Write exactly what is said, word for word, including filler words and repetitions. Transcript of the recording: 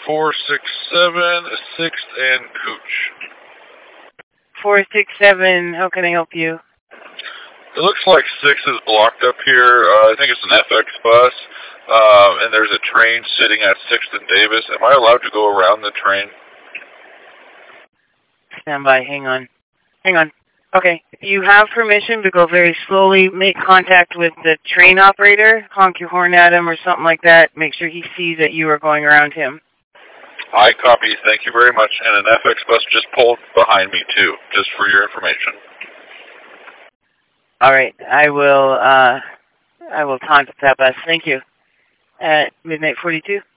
four six seven, sixth and Cooch. four six seven, how can I help you? It looks like six is blocked up here. Uh, I think it's an F X bus, uh, and there's a train sitting at sixth and Davis. Am I allowed to go around the train? Stand by, hang on. Hang on. Okay, if you have permission to go very slowly, make contact with the train operator, honk your horn at him or something like that. Make sure he sees that you are going around him. I copy. Thank you very much. And an F X bus just pulled behind me, too, just for your information. All right, I will, uh, I will contact that bus. Thank you. At midnight forty-two.